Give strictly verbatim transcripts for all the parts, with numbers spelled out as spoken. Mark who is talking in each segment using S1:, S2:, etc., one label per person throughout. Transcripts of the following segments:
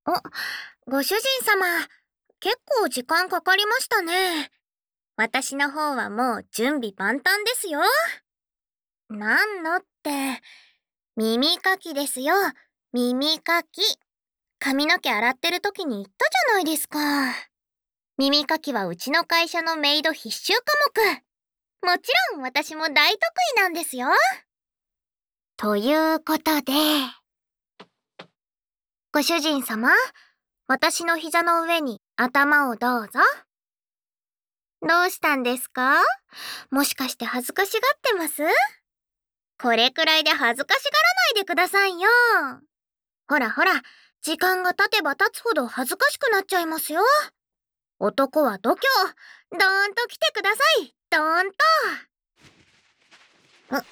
S1: お、ご主人様、結構時間かかりましたね。私の方はもう準備万端ですよ。なんのって、耳かきですよ、耳かき。髪の毛洗ってる時に言ったじゃないですか。耳かきはうちの会社のメイド必修科目。もちろん私も大得意なんですよ。ということで、ご主人様、私の膝の上に頭をどうぞ。どうしたんですか？もしかして恥ずかしがってます？これくらいで恥ずかしがらないでくださいよ。ほらほら、時間が経てば経つほど恥ずかしくなっちゃいますよ。男は度胸、どーんと来てください、どーんと。う、う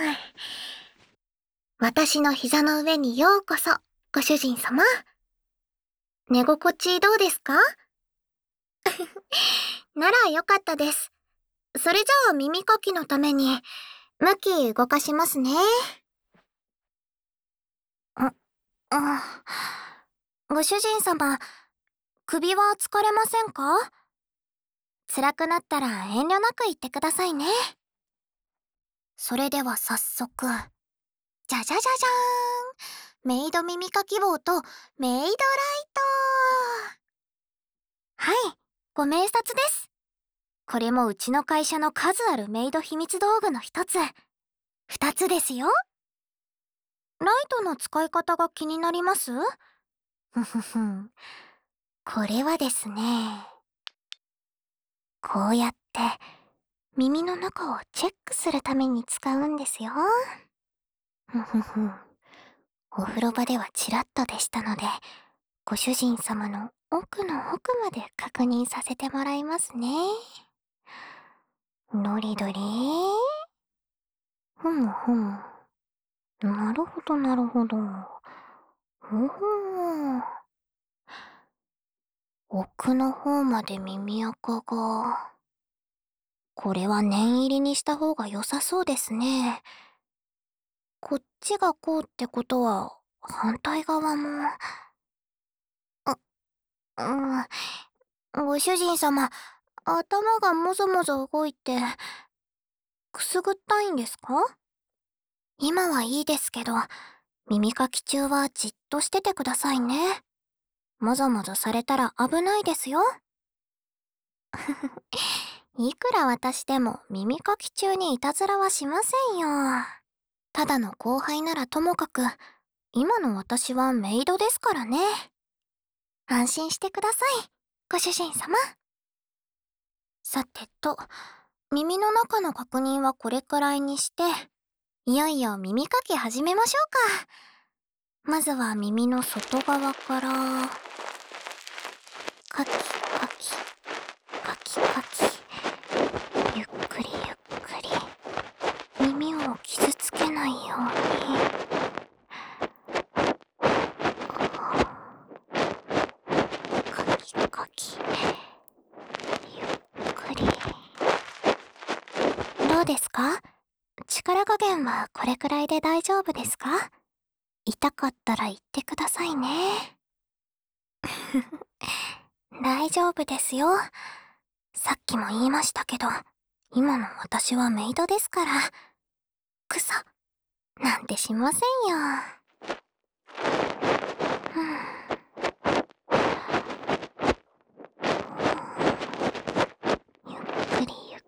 S1: 私の膝の上にようこそ、ご主人様。寝心地どうですか？ならよかったです。それじゃあ耳かきのために、向き動かしますね。ん、うん。ご主人様、首は疲れませんか？辛くなったら遠慮なく言ってくださいね。それでは早速、じゃじゃじゃじゃーん！メイド耳かき棒とメイドライト！はい、ご明察です。これもうちの会社の数あるメイド秘密道具の一つ。二つですよ。ライトの使い方が気になります？ふふふん。これはですね、こうやって耳の中をチェックするために使うんですよ。ふふふん。お風呂場ではちらっとでしたので、ご主人様の奥の奥まで確認させてもらいますね。どりどり。ふむふむ。なるほどなるほど。ほほー。奥の方まで耳垢が。これは念入りにした方が良さそうですね。こっちがこうってことは、反対側も。あ、うん。ご主人様、頭がもぞもぞ動いて、くすぐったいんですか？今はいいですけど、耳かき中はじっとしててくださいね。もぞもぞされたら危ないですよ。いくら私でも耳かき中にいたずらはしませんよ。ただの後輩ならともかく、今の私はメイドですからね。安心してください、ご主人様。さてと、耳の中の確認はこれくらいにして、いよいよ耳かき始めましょうか。まずは耳の外側から、カキカキ、カキカキ、ゆっくりゆっくり、耳を傷つけないように。カキカキ、ゆっくり。どうですか？力加減はこれくらいで大丈夫ですか？痛かったら言ってくださいね。大丈夫ですよ。さっきも言いましたけど、今の私はメイドですから。くそ、なんてしませんよ。ふん。ゆっくりゆっく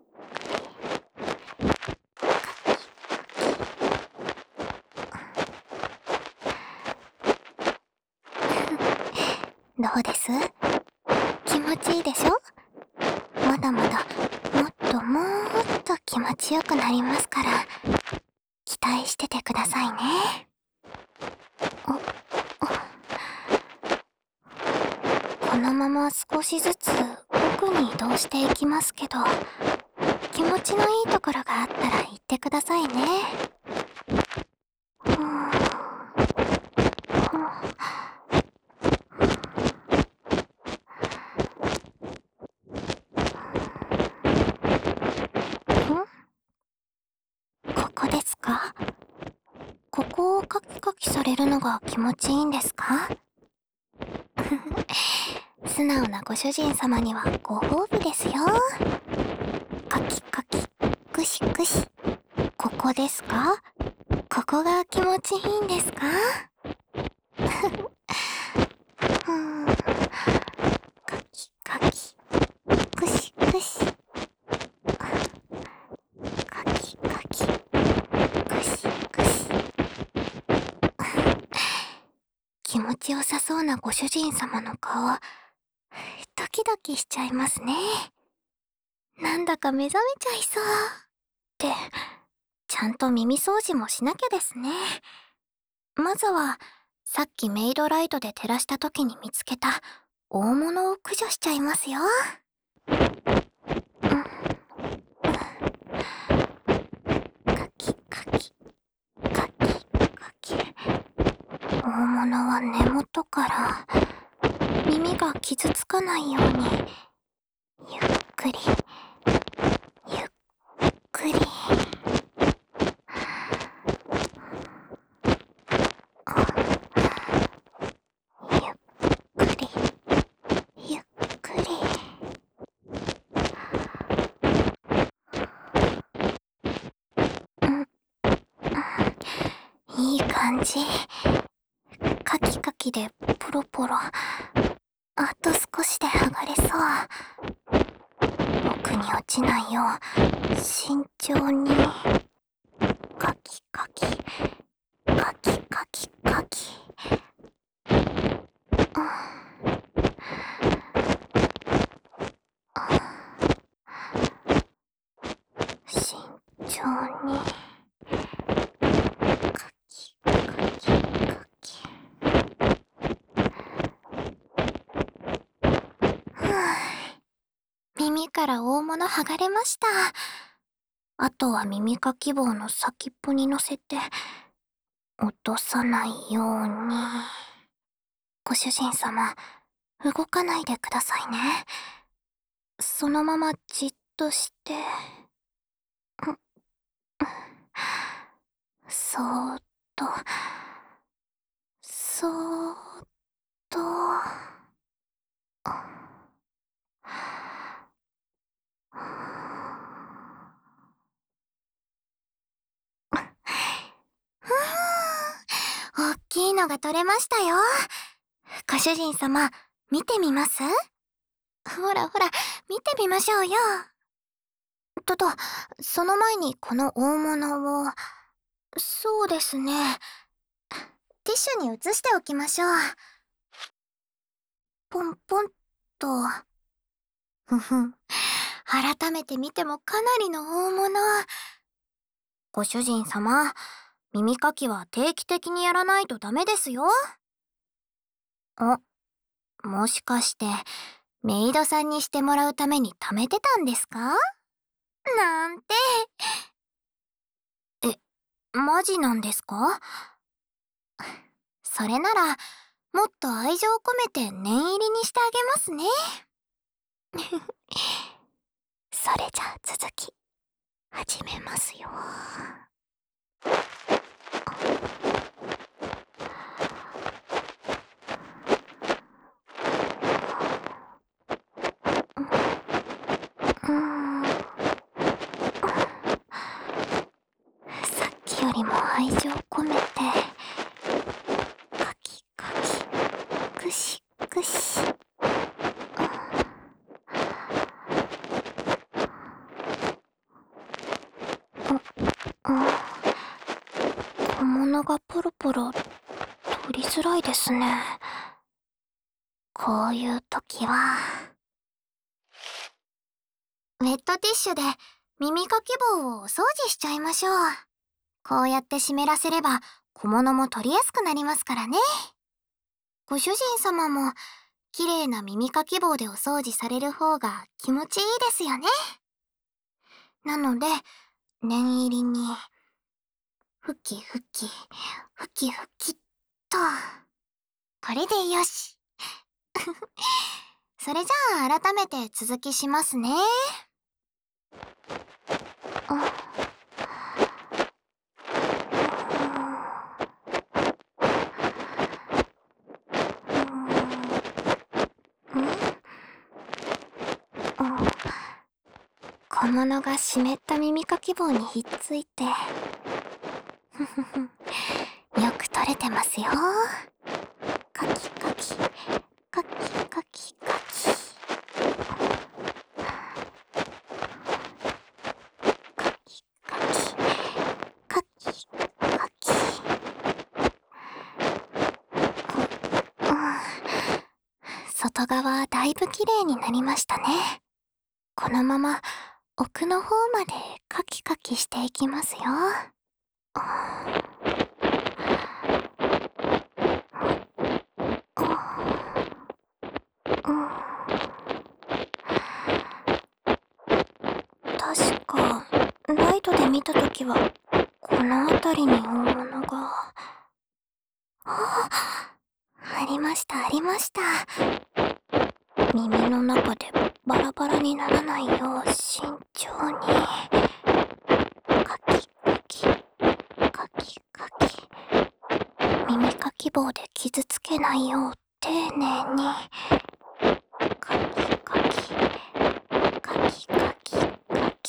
S1: り。どうです？気持ちいいでしょ？まだまだもっともーっと気持ちよくなりますから、期待しててくださいね。お、お。このまま少しずつ奥に移動していきますけど、気持ちのいいところがあったら言ってくださいね。ふぅ。ふぅ。ここですか？ここをカキカキされるのが気持ちいいんですか？ 素直なご主人様にはご褒美ですよ。カキカキ、クシクシ。ここですか？ここが気持ちいいんですか？うん、カキカキ、クシクシ。カキカキ、クシクシ。気持ちよさそうなご主人様の顔、ドキドキしちゃいますね。なんだか目覚めちゃいそう。って、ちゃんと耳掃除もしなきゃですね。まずは、さっきメイドライトで照らした時に見つけた大物を駆除しちゃいますよ。うん、カキカキ、カキカキ。大物は根元から耳が傷つかないようにゆっくりゆっくり。ゆっくりゆっくり。うん、いい感じ。カキカキでポロポロ。あと少しで剥がれそう。奥に落ちないよう慎重に。カキカキカキカキカキ。うん、慎重に。カキカキカキ。ふぅ、耳から大物剥がれました。あとは耳かき棒の先っぽに乗せて落とさないように。ご主人様、動かないでくださいね。そのままじっとして。んそーっと、そーっと。ふぅん、おっきいのが取れましたよ。ご主人様、見てみます？ほらほら、見てみましょうよ。とと、その前にこの大物を、そうですね。ティッシュに移しておきましょう。ポンポンと。ふふん。改めて見てもかなりの大物。ご主人様、耳かきは定期的にやらないとダメですよ。あ、もしかして、メイドさんにしてもらうために貯めてたんですか？なんて。え、マジなんですか？それなら、もっと愛情込めて念入りにしてあげますね。それじゃあ続き、始めますよ。うーん、さっきよりも愛情込めて、カキカキ、クシクシ。うん、小物がポロポロ取りづらいですね。こういう時は、ウェットティッシュで耳かき棒をお掃除しちゃいましょう。こうやって湿らせれば小物も取りやすくなりますからね。ご主人様も綺麗な耳かき棒でお掃除される方が気持ちいいですよね。なので、念入りに、ふきふき、ふきふきっと。これでよし。それじゃあ改めて続きしますね。 小物が湿った耳かき棒にひっついてふふふよく取れてますよ。カキカキカキカキカキカキカキカキカキ。うん、外側だいぶ綺麗になりましたね。このまま奥の方までカキカキしていきますよ。確かライトで見たときはこの辺りに大物があありましたありました。耳の中でバラバラにならないよう慎重にカキカキカキカキ、耳かき棒で傷つけないよう丁寧にカキカキカキカキカキ、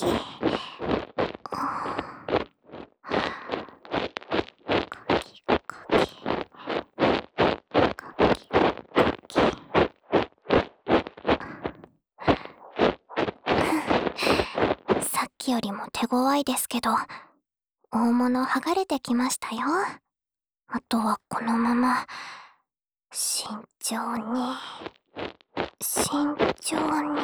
S1: さっきよりも手強いですけど大物剥がれてきましたよ。あとはこのまま慎重に慎重に。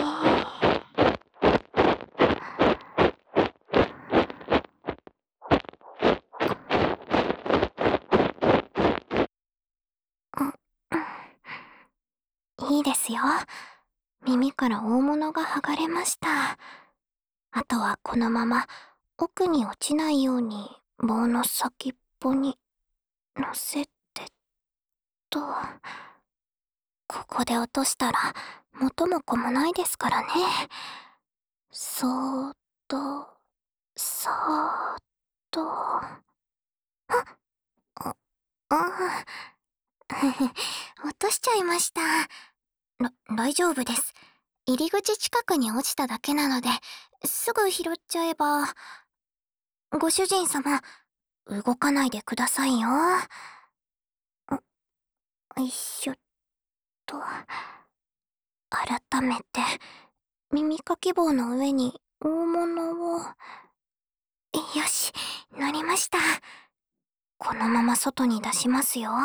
S1: いいですよ。耳から大物が剥がれました。あとはこのまま奥に落ちないように棒の先っぽに乗せてと。ここで落としたら元も子もないですからね。そーっとそーっと。あっああ落としちゃいました。ら大丈夫です。入り口近くに落ちただけなのですぐ拾っちゃえば。ご主人様、動かないでくださいよ。よいしょっと。改めて耳かき棒の上に大物を。よし、乗りました。このまま外に出しますよ。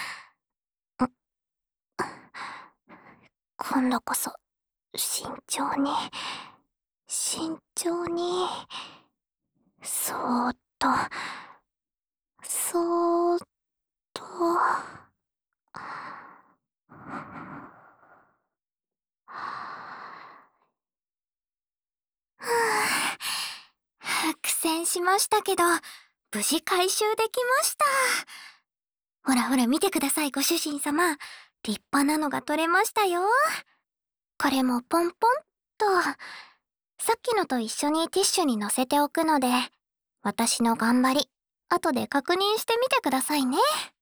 S1: 今度こそ慎重に慎重にそーっとそーっと。苦戦しましたけど無事回収できました。ほらほら見てくださいご主人様、立派なのが取れましたよ。これもポンポンと。さっきのと一緒にティッシュに乗せておくので私の頑張り後で確認してみてくださいね。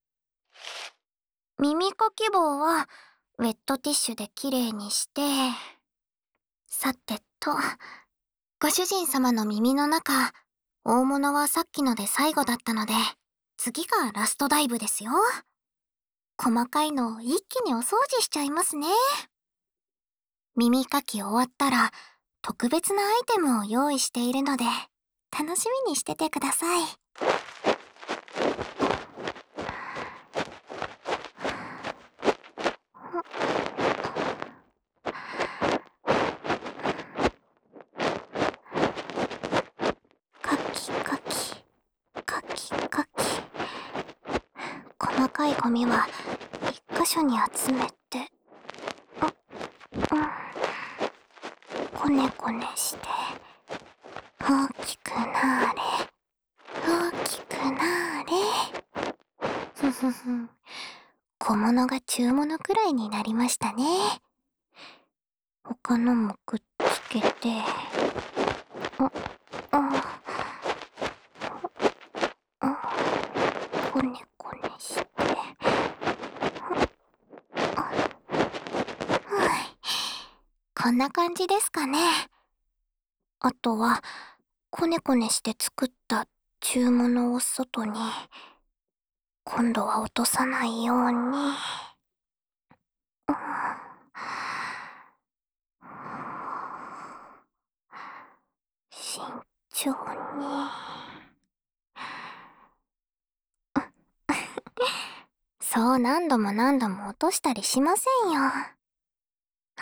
S1: 耳かき棒はウェットティッシュできれいにして、さてとご主人様の耳の中、大物はさっきので最後だったので次がラストダイブですよ。細かいのを一気にお掃除しちゃいますね。耳かき終わったら特別なアイテムを用意しているので楽しみにしててください。カキカキカキカキ、細かいゴミは一箇所に集めて、うん、こねこねして大きくなーれ大きくなーれ。ふふふ、小物が中物くらいになりましたね。他のもくっつけて、あああ、こねこねして、あ、はい、こんな感じですかね。 あとはコネコネして作った注物を外に、今度は落とさないように、うん、慎重に。そう何度も何度も落としたりしませんよ。はい、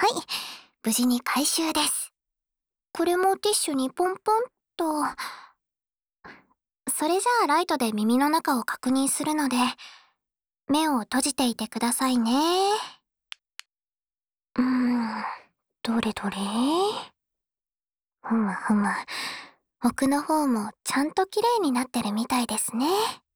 S1: 無事に回収です。これもティッシュにポンポンと。それじゃあライトで耳の中を確認するので、目を閉じていてくださいね。うーん、どれどれ？ふむふむ。奥の方もちゃんと綺麗になってるみたいですね。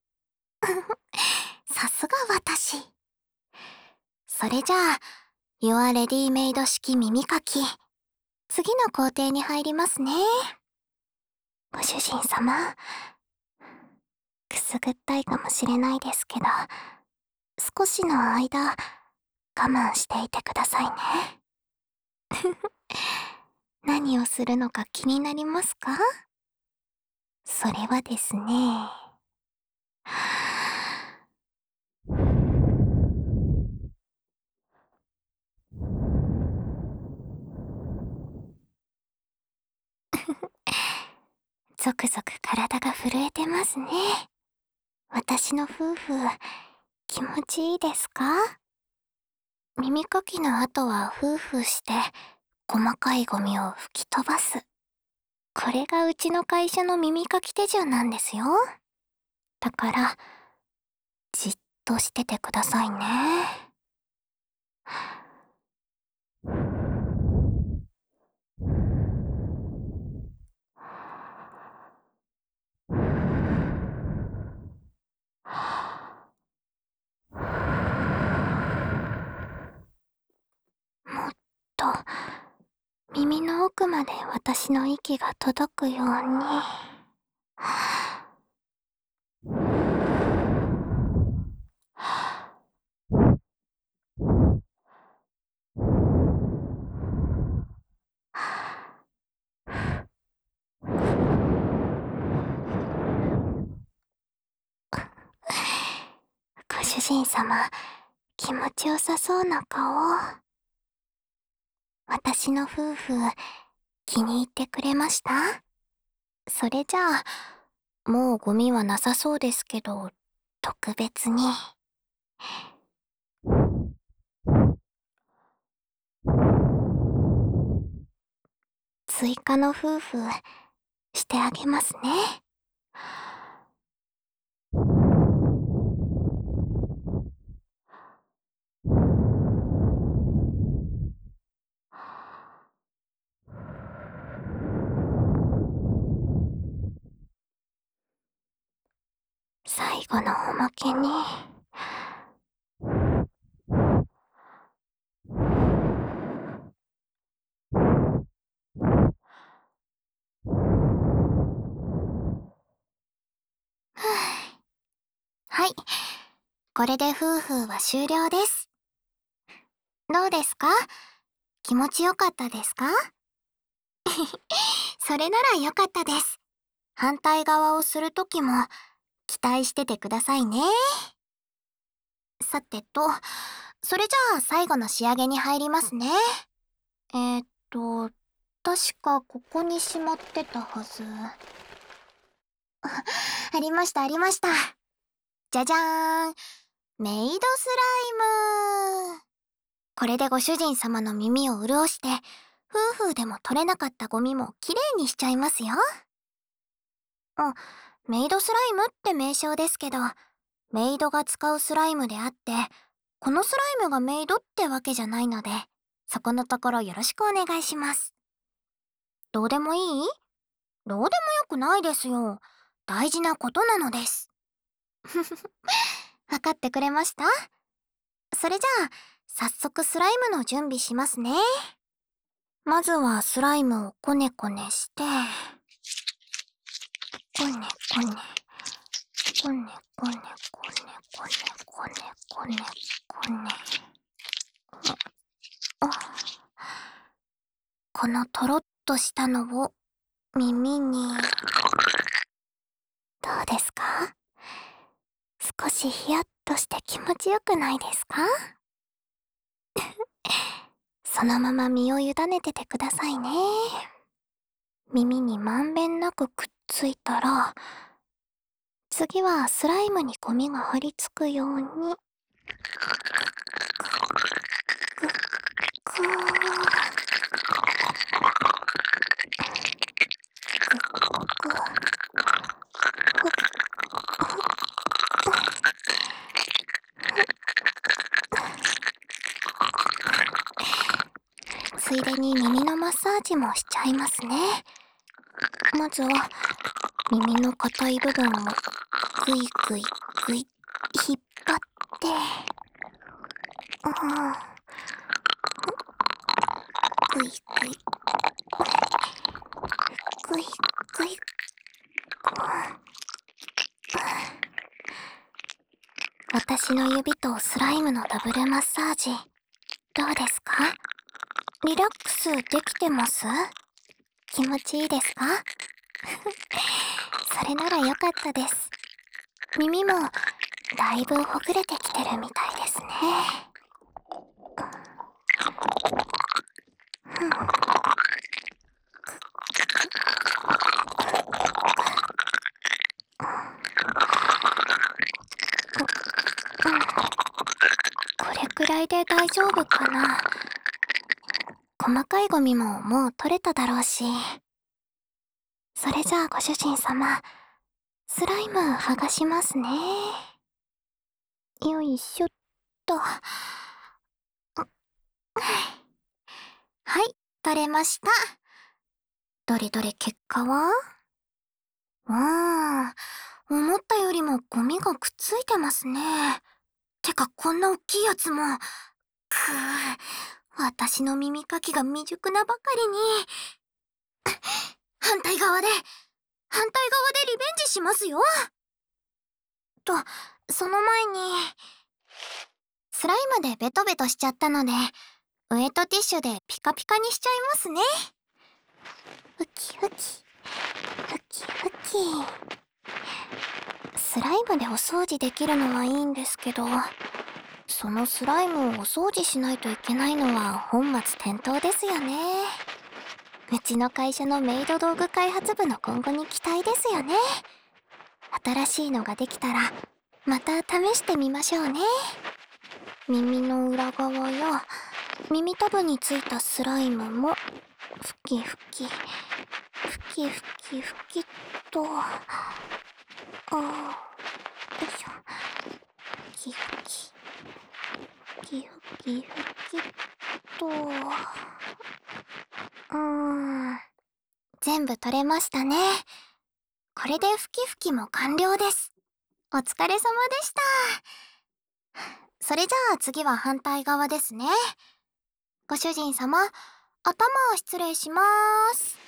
S1: さすが私。それじゃあ、Your Ready Made 式耳かき。次の工程に入りますね。ご主人様、くすぐったいかもしれないですけど、少しの間、我慢していてくださいね。何をするのか気になりますか？それはですね。ゾクゾク体が震えてますね。私の夫婦、気持ちいいですか？耳かきの後はフーフーして細かいゴミを吹き飛ばす。これがうちの会社の耳かき手順なんですよ。だから、じっとしててくださいね。もっと耳の奥まで私の息が届くように。ご主人様、気持ちよさそうな顔。私の夫婦、気に入ってくれました？それじゃあ、もうゴミはなさそうですけど、特別に。追加の夫婦、してあげますね。最後のおまけに。はい。これで夫婦は終了です。どうですか？気持ちよかったですか？それならよかったです。反対側をするときも期待しててくださいね。さてと、それじゃあ最後の仕上げに入りますね。えー、っと、確かここにしまってたはず。ありましたありました。じゃじゃーん。メイドスライム。これでご主人様の耳を潤して、夫婦でも取れなかったゴミもきれいにしちゃいますよ。あ、メイドスライムって名称ですけど、メイドが使うスライムであって、このスライムがメイドってわけじゃないので、そこのところよろしくお願いします。どうでもいい？どうでもよくないですよ。大事なことなのです。わかってくれました？それじゃあ、早速スライムの準備しますね。まずはスライムをこねこねして、こねこね、こねこねこねこねこねこねこね。あ、このとろっとしたのを耳に。どうですか？少しヒヤッとして気持ちよくないですか？そのまま身を委ねててくださいね。耳にまんべんなくくっついたら、次はスライムにゴミが張り付くように。ぐっぐー。ぐっぐ。ついでに耳のマッサージもしちゃいますね。まずは耳の硬い部分をぐいぐいぐい引っ張って、うん、ぐいぐいぐいぐい、私の指とスライムのダブルマッサージ、どうですか？リラックスできてます？気持ちいいですか？それならよかったです。耳もだいぶほぐれてきてるみたいですね。うん、これくらいで大丈夫かな。細かいゴミももう取れただろうし。それじゃあご主人様、スライム剥がしますね。よいしょっと。はい、取れました。どれどれ結果は？うーん、思ったよりもゴミがくっついてますね。てかこんな大きいやつも。くぅ、私の耳かきが未熟なばかりに。反対側で、反対側でリベンジしますよ。と、その前に、スライムでベトベトしちゃったので、ウエットティッシュでピカピカにしちゃいますね。ふきふき、ふきふき。スライムでお掃除できるのはいいんですけど、そのスライムをお掃除しないといけないのは本末転倒ですよね。うちの会社のメイド道具開発部の今後に期待ですよね。新しいのができたら、また試してみましょうね。耳の裏側や耳たぶについたスライムも、ふきふき、ふきふきふきっと、あー、よいしょ。ふきふき、ふきふきふきっと、うーん、全部取れましたね。これでふきふきも完了です。お疲れ様でした。それじゃあ次は反対側ですね。ご主人様、頭失礼しまーす。